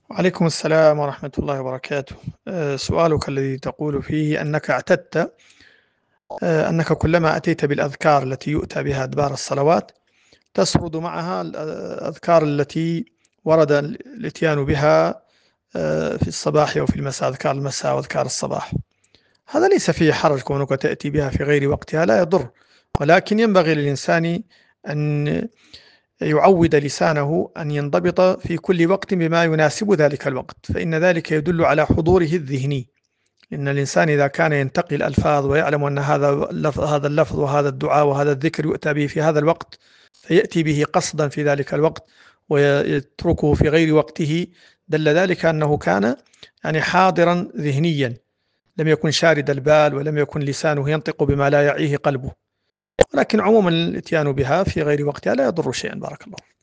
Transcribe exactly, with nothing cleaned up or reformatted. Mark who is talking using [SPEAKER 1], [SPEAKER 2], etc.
[SPEAKER 1] وعليكم السلام ورحمة الله وبركاته. آه، سؤالك الذي تقول فيه أنك اعتدت آه، أنك كلما أتيت بالأذكار التي يؤتى بها أدبار الصلوات تسرد معها الأذكار التي ورد الإتيان بها آه، في الصباح وفي المساء، أذكار المساء وأذكار الصباح. هذا ليس فيه حرج كونك تأتي بها في غير وقتها، لا يضر، ولكن ينبغي للإنسان أن يعود لسانه أن ينضبط في كل وقت بما يناسب ذلك الوقت، فإن ذلك يدل على حضوره الذهني. إن الإنسان إذا كان ينتقي الألفاظ ويعلم أن هذا اللفظ هذا اللفظ وهذا الدعاء وهذا الذكر يؤتى به في هذا الوقت، فيأتي به قصدا في ذلك الوقت ويتركه في غير وقته، دل ذلك أنه كان يعني حاضرا ذهنيا، لم يكن شارد البال ولم يكن لسانه ينطق بما لا يعيه قلبه. ولكن عموما الاتيان بها في غير وقتها لا يضر شيئا. بارك الله.